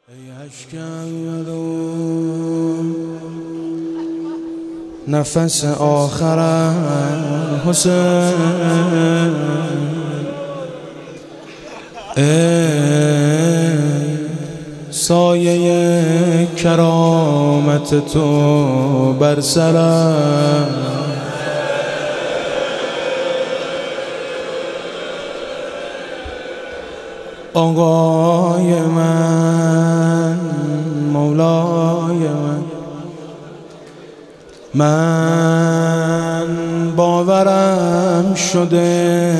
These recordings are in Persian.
ای اشکم نفس آخرم حسین، ای سایه کرامت تو بر سرم، آقای من، مولای من باورم شده،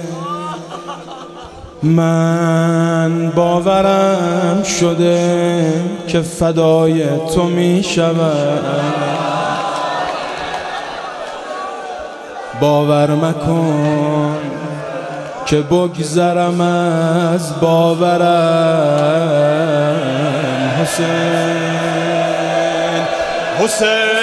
من باورم شده که فدای تو می شوم. باور مکن که بگذرم از باورم. حسین حسین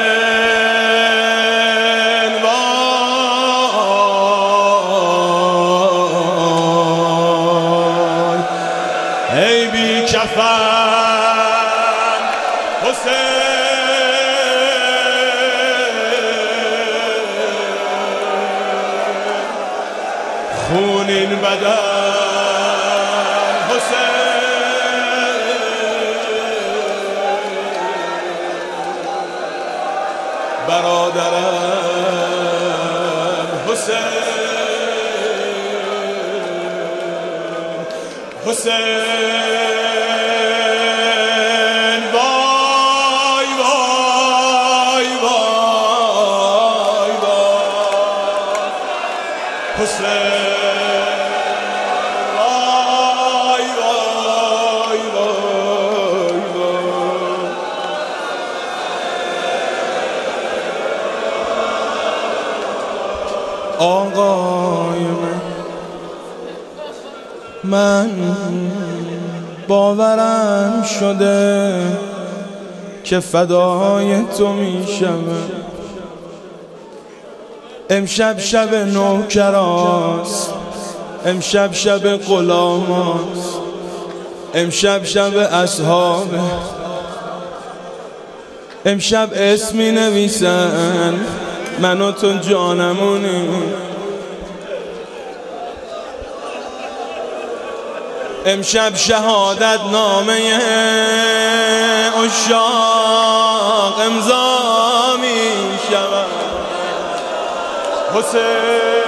وای ای بی کفن حسین، خونین بدن حسین، برادرم حسین، حسین وای وای وای وای حسین وای وای وای وای. آقای من باورم شده که فدای تو می شوم. امشب شب نوکراست، امشب شب غلاماست، امشب شب اصحابه، امشب اسمی نویسن من و تو جانمونی، امشب شهادت نامه عشاق امضا می شود. حسین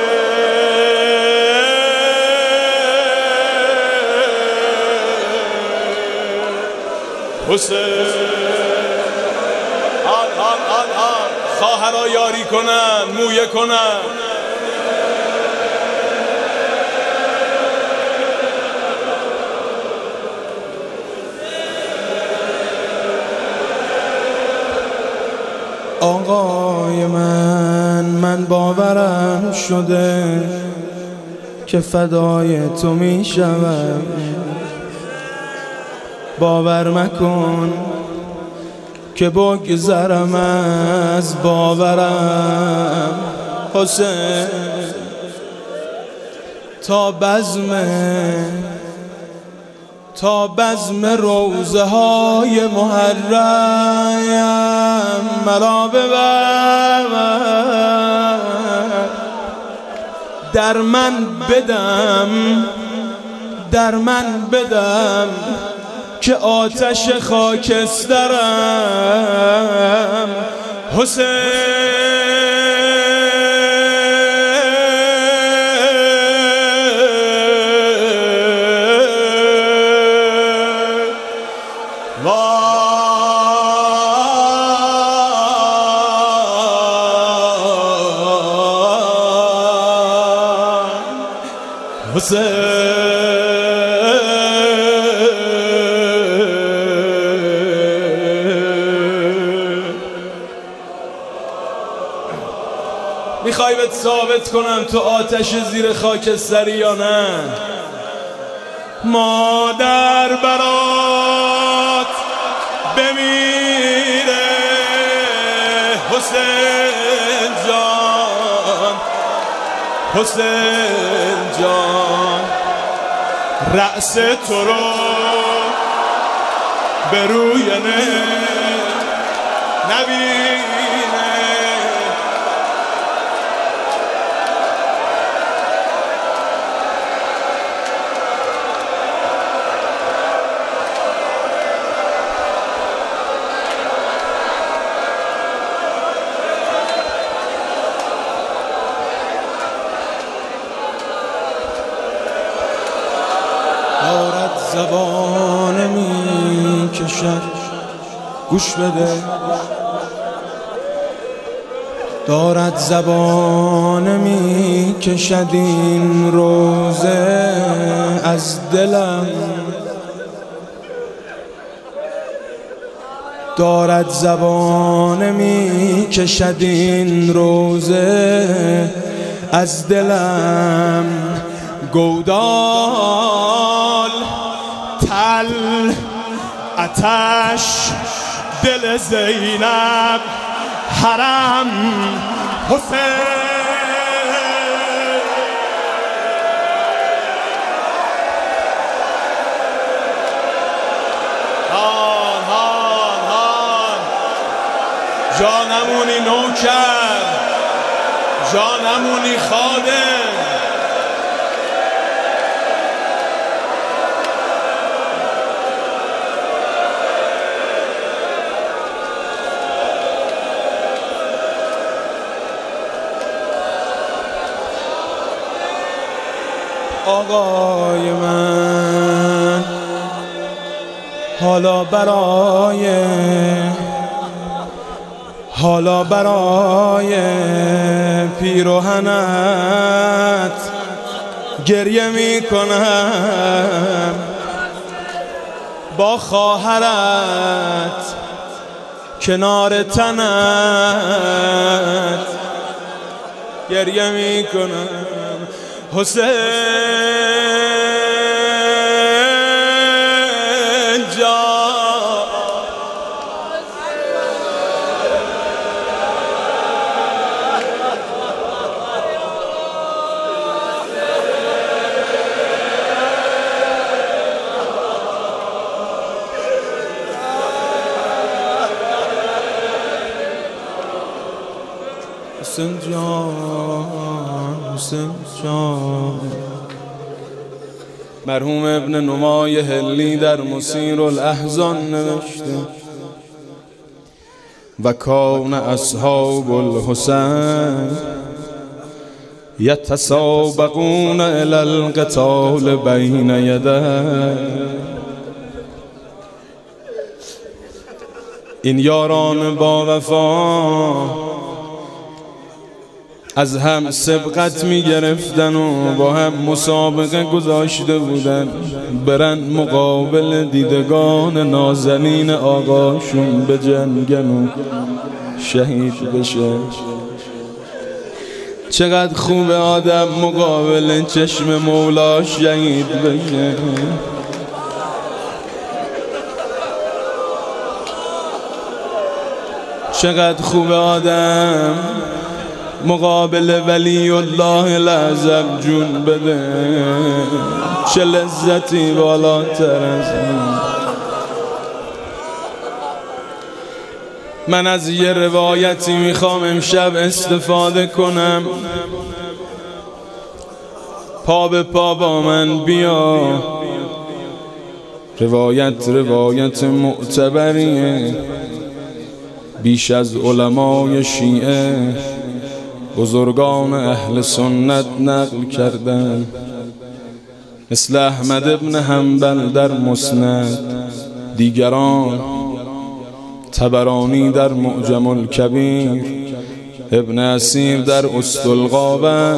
حسین خواهرها یاری کنن، مویه کنن. آقای من باورم شده که فدای تو می شوم. باور مکن که بگذرم از باورم. حسین تا بزم روزه های محرم مرا ببر، در من بدم که آتش خاکسترم. حسین میخوای بهت ثابت کنم تو آتش زیر خاکستری یا نه؟ مادر برات بمیره حسین جان، حسین جان رأس تو رو به روی نبینه. دارد زبان می کشد، گوش بده، دارد زبان می کشد این روزه از دلم، دارد زبان می کشد این روزه از دلم. گودال تل آتش دل زینب حرم حسین. هان هان هان جانمونی نوکر، جانمونی خادم. آقای من حالا برای پیراهنت گریه می کنم، با خواهرت کنار تنت گریه می کنم. حسین جان حسین جان، حسین جان. مرحوم ابن نمای هلی در مسیر الاحزان نوشته: و کان اصحاب الحسین یتسابقون الی القتال بین یدیه. این یاران با وفا از هم سبقت می گرفتن و با هم مسابقه گذاشته بودن برن مقابل دیدگان نازنین آقاشون به جنگن و شهید بشه. چقدر خوب آدم مقابل چشم مولاش شهید بشه. چقدر خوب آدم مقابل ولی الله الاعظم جون بده. چه لذتی بالاتر از این. من از یه روایتی میخوام امشب استفاده کنم. پا به پا با من بیا. روایت معتبریه، بیش از علمای شیعه بزرگان اهل سنت نقل کردن، مثل احمد ابن حنبل در مسند، دیگران طبرانی در معجم الکبیر، ابن اسیر در اسطلغابه،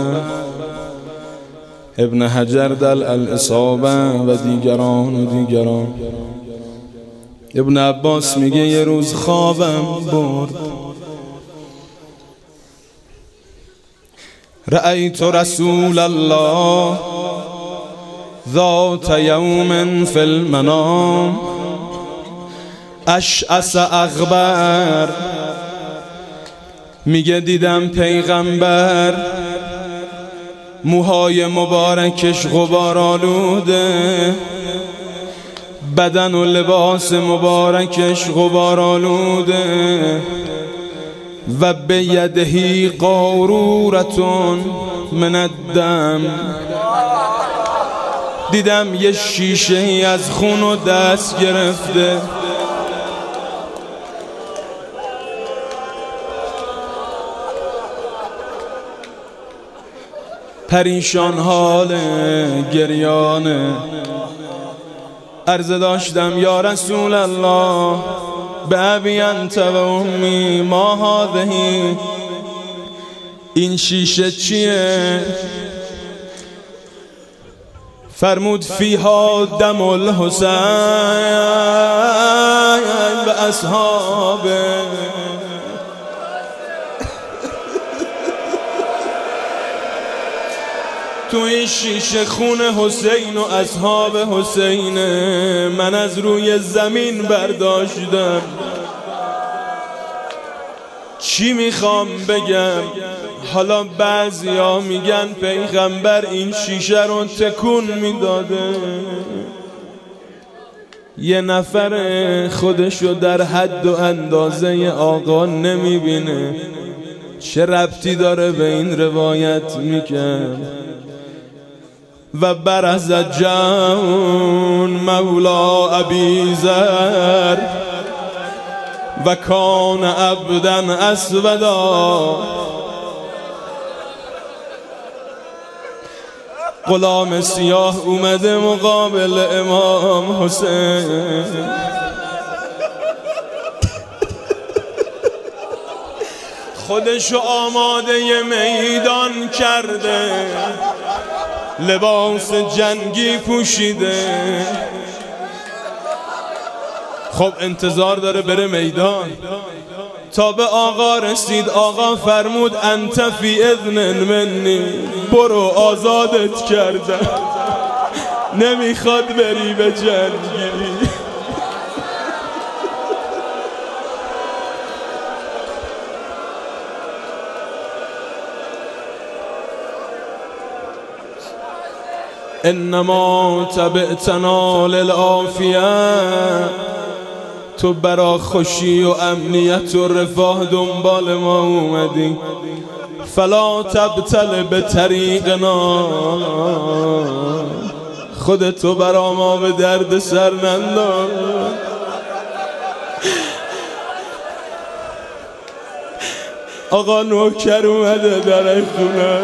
ابن حجر در الاصابه و دیگران. ابن عباس میگه یه روز خوابم برد، رأیت رسول الله ذات یوم فی المنام اشعث اغبر. میگه دیدم پیغمبر موهای مبارکش غبار آلوده، بدن و لباس مبارکش غبار آلوده و به یدهی قارورتون من الدم. دیدم یه شیشه ای از خون و دست گرفته، پریشان حال گریانه. عرض داشتم یا رسول الله به ابی انت و امی ما هذه، این شیشه چیه؟ فرمود فیها دم الحسین و اصحابه. تو این شیشه خون حسین و اصحاب حسین من از روی زمین برداشتم. چی میخوام بگم؟ حالا بعضیا میگن پیغمبر این شیشه رو تکون میداده، یه نفر خودشو در حد و اندازه آقا نمیبینه، چه ربطی داره به این روایت میگم؟ و برز جون مولا ابی ذر و کان عبدا اسودا، غلام سیاه اومده مقابل امام حسین. خودشو آماده میدان کرده، لباس جنگی پوشیده. خب انتظار داره بره میدان. تا به آقا رسید، آقا فرمود انت فی اذن منی، برو آزادت کردم، نمیخواد بری به جنگی. انما تبعتنا للعافیه، تو برا خوشی و امنیت و رفاه دنبال ما اومدی. فلا تبتل به طریقنا، خودتو برا ما به درد سر ننداز. آقا نوکر اومده در خونه،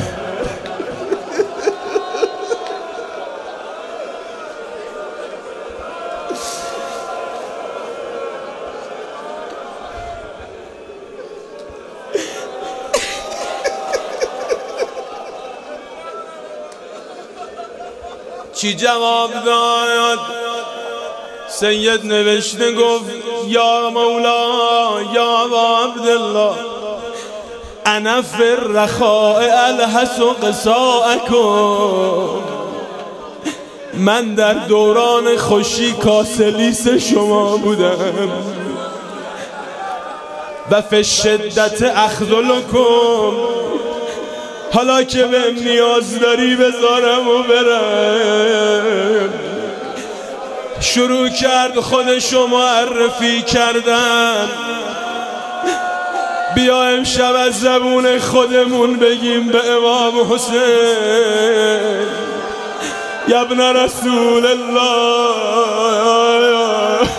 چی جواب داد؟ سید نوشته گفت یا مولا یا عبدالله انا فی الرخاء الحس قصاءکم، من در دوران خوشی کاسلیس شما بودم و فی الشدت اخذلکم، حالا که بهم نیاز داری بذارم و برم. شروع کرد خودشو معرفی کردن. بیا امشب از زبون خودمون بگیم به امام حسین یا ابن رسول الله،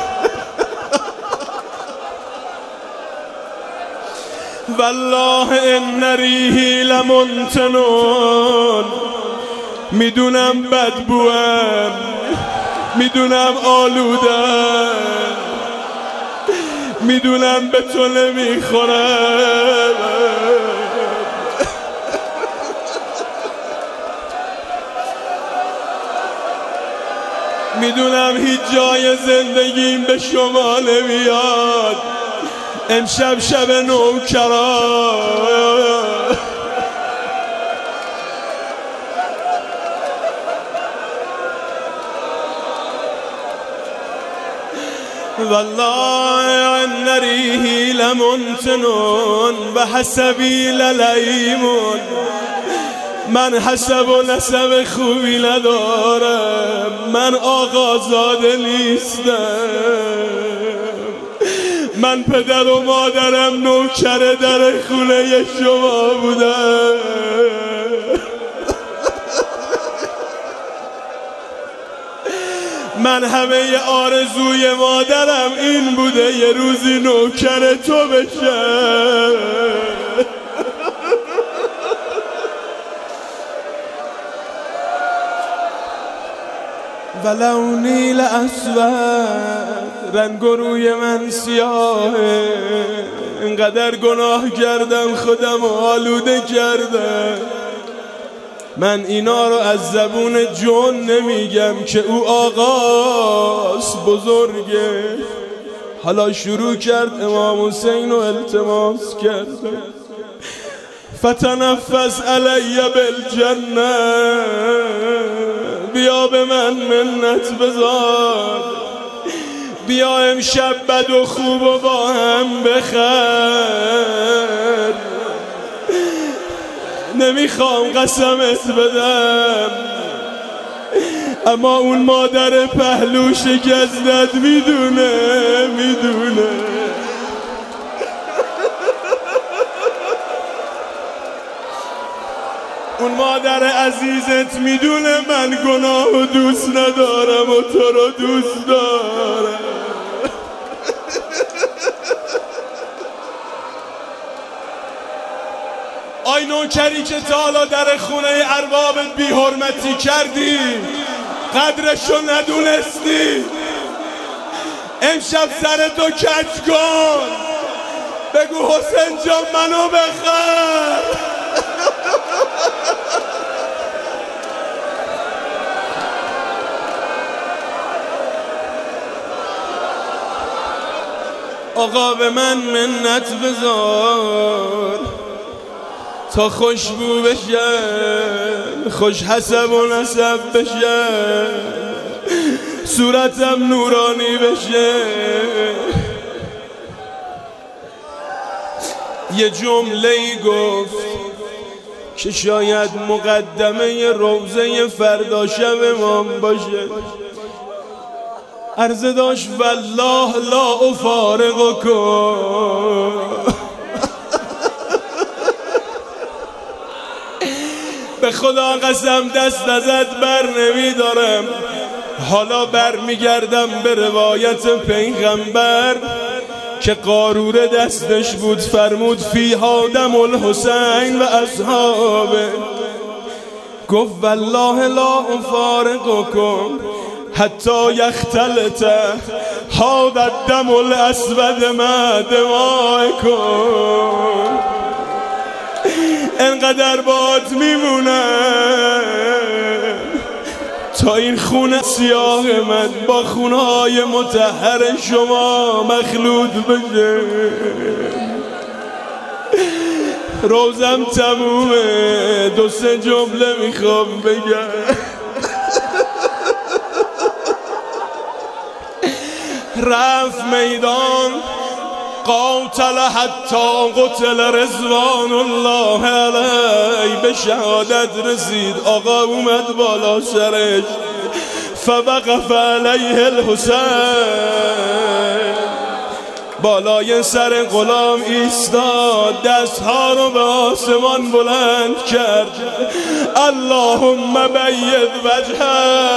والله ان ریحی لمنتنون، میدونم بدبوام، میدونم آلودم، میدونم به تو نمیخورم، میدونم هیچ جای زندگیم به شما نمیاد، امشب شب نوکران. والله ان ریحی لمنتنون و حسبی للیمون، من حسب و نسب خوبی ندارم، من آقازاده نیستم، من پدر و مادرم نوکر در خونه شما بودم. من همه آرزوی مادرم این بوده یه روزی نوکر تو بشم. ولو نیل اسود، رنگ روی من سیاهه، اینقدر گناه کردم خودم آلوده کردم. من اینا رو از زبون جون نمیگم که او آقاست بزرگه. حالا شروع کرد امام حسین رو التماس کرد، فتنفس علی بالجنه، بیا به من منت بذار، بیا امشب بد و خوب و با هم بخر. نمیخوام قسمت بدم، اما اون مادر پهلو شکستت میدونه. اون مادر عزیزت میدونه من گناه و دوست ندارم و تو رو دوست دارم. آی نوکری که تا حالا در خونه اربابت بی حرمتی کردی، قدرشو ندونستی، امشب سرتو کج کن، بگو حسین جان منو بخر. آقا به من منت بذار تا خوشبو بشم، خوش حسب و نسب بشم، صورتم نورانی بشه. یه جمله‌ای گفت که شاید مقدمه روضه فردا شب امام باشه. عرضه داشت والله لا افارقکم، به خدا قسم دست ازت بر نمیدارم. حالا بر میگردم به روایت پیغمبر که قاروره دستش بود، فرمود فیها دم الحسین و اصحابه. گفت والله لا افارقکم حتی یختلط هذا الدم الاسود مع دمائکم. انقدر باهات میمونم تا این خون سیاه من با خونهای مطهر شما مخلوط بشه. روزم تمومه، دو سه جمله میخوام بگم. رفت میدان قاتل حتی قتل رضوان الله علیه، به شهادت رسید. آقا اومد بالا سرش، فوقف علیه الحسین، بالای سر غلام ایستاد، دستها رو به آسمان بلند کرد. اللهم بید وجهه،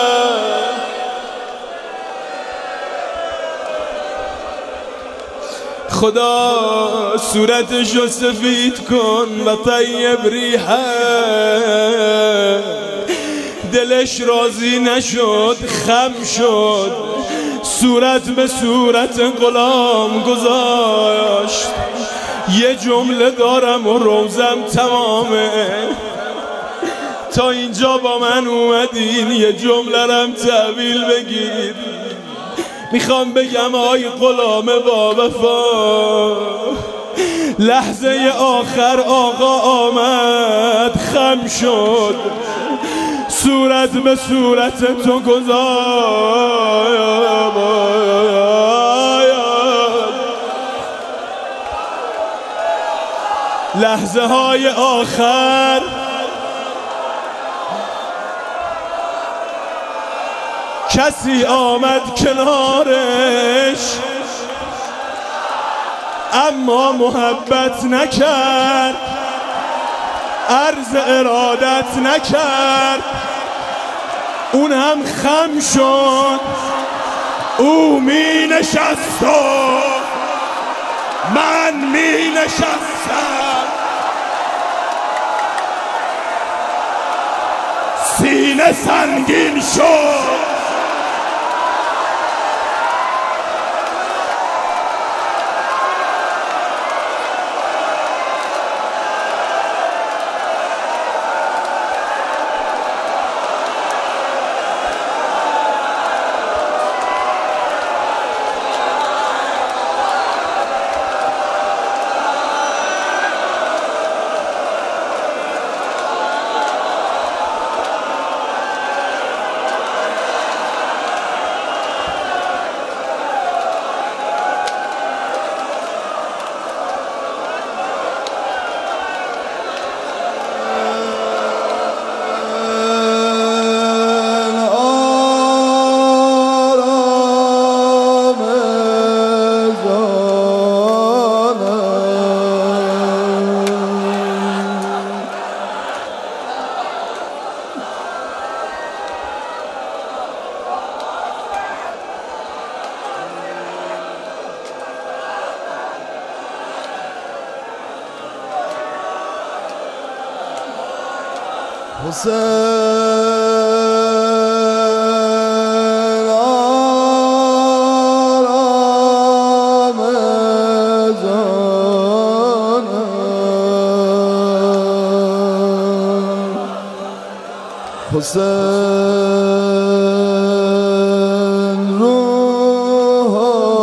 خدا صورتشو سفید کن و طیب ریحه. دلش راضی نشد، خم شد، صورت به صورت غلام گذاشت. یه جمله دارم و روزم تمامه، تا اینجا با من اومدین یه جمله رم تحویل بگیر. میخوام بگم آی غلام با وفا، لحظه آخر آقا آمد، خم شد، صورت به صورت تو گذاشت. لحظه های آخر کسی آمد کنارش اما محبت نکرد، عرض ارادت نکرد، اون هم خم شد. او می نشست و من می نشستم، سینه سنگین شد. حسین آرام جانم، حسین روح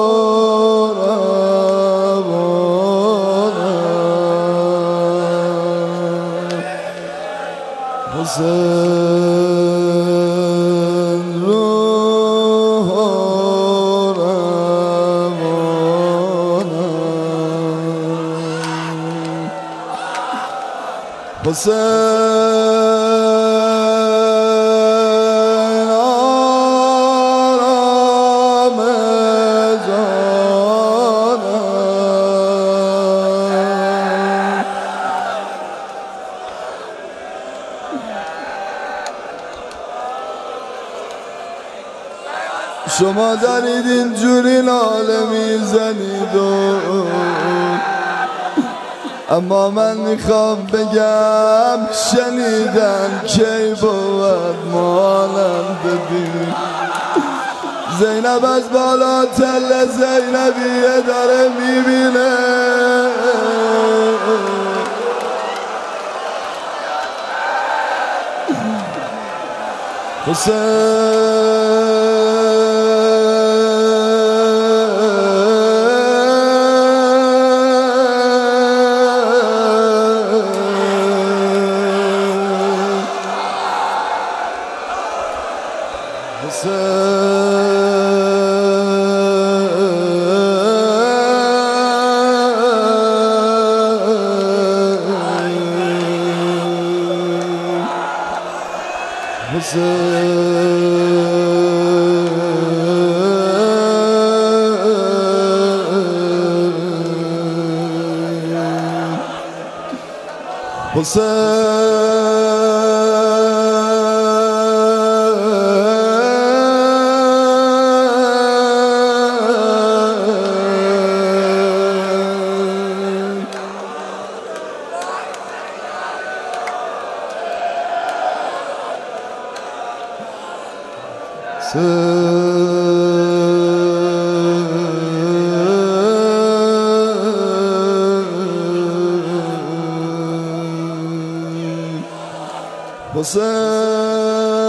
حسین روح روانم، حسین آرام جانم. شما دارید اینجوری ناله میزنید اما من میخوام بگم شنیدن کی بود مانند ببین. زینب از بالا تل زینبیه داره میبینه، حسین